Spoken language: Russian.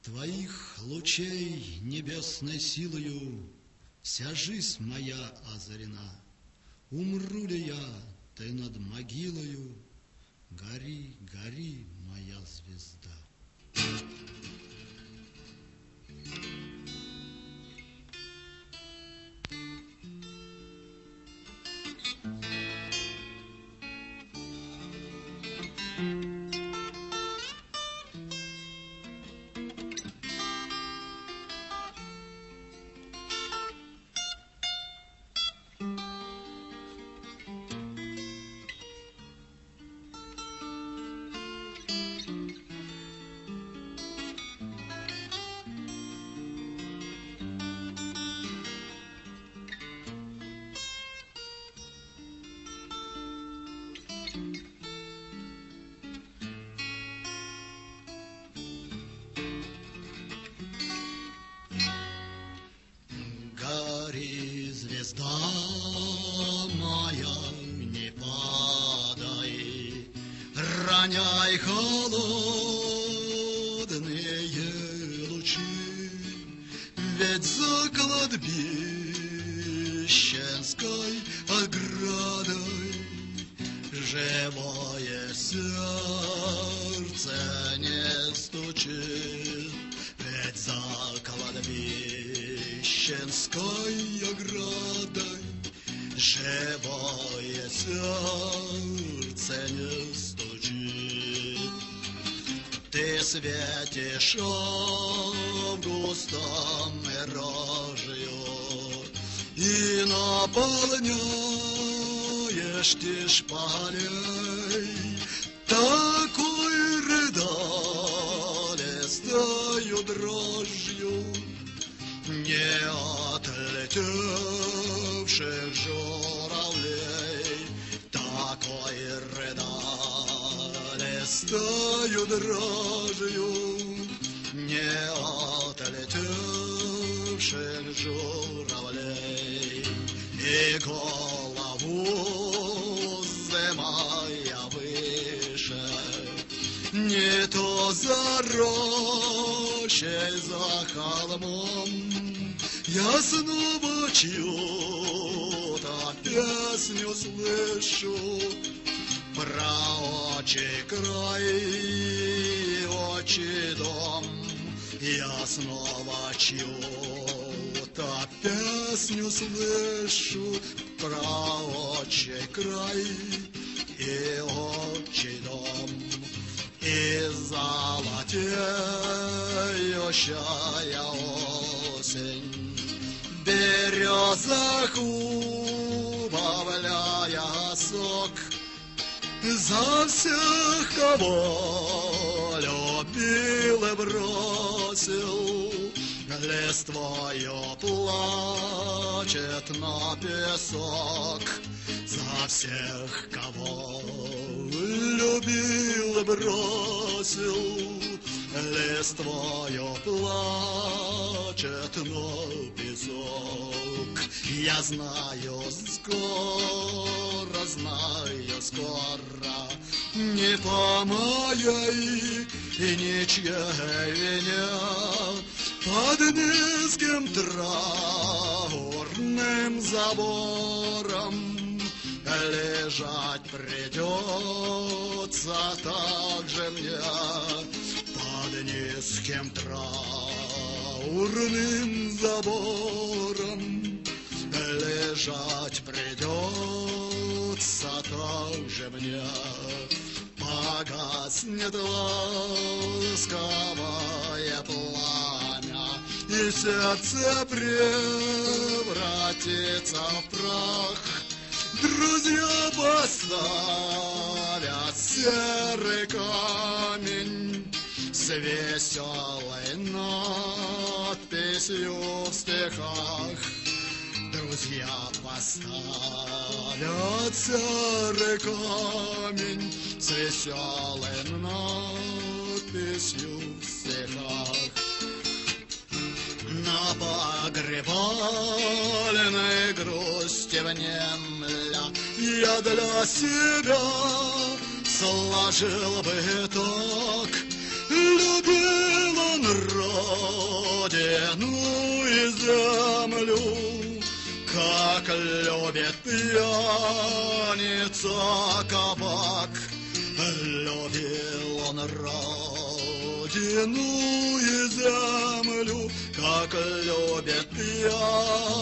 Твоих лучей небесной силою вся жизнь моя озарена. Умру ли я, ты над могилою, гори, гори, моя звезда. Гори, звезда моя, не падай, роняй холодные лучи, ведь за кладбищенской оградой живое сердце не стучит, ведь за кладбищенской оградой живое сердце не стучит. Ты светишь августом и рожью и наполняешь тишь полей такой рыдалистою дрожью не отлетевших журавлей, такой рыдалистою дрожью не отлетевших журавлей. И голову вздымая выше, не то за рощей, за холмом, я снова чью-то песню слышу про отчий край, отчий дом. Я снова чью-то песню слышу про отчий край и отчий дом. И золотеющая осень, березах убавляя сок, за всех, кого любил и бросил, листвою плачет на песок. За всех, кого любил и бросил, листвою плачет на песок. Я знаю, скоро, не по моей и ничьей вине, под низким траурным забором лежать придется также мне, под низким траурным забором лежать придется также мне. Погаснет ласковое пламя, и сердце превратится в прах. Друзья поставят серый камень с веселой надписью в стихах. Друзья поставят серый камень с веселой надписью в стихах. На погребальной грусти внемля я для себя сложил бы так. Любил он родную землю, как любит пьяница кабак. Любил он родину и землю, как любит пьяница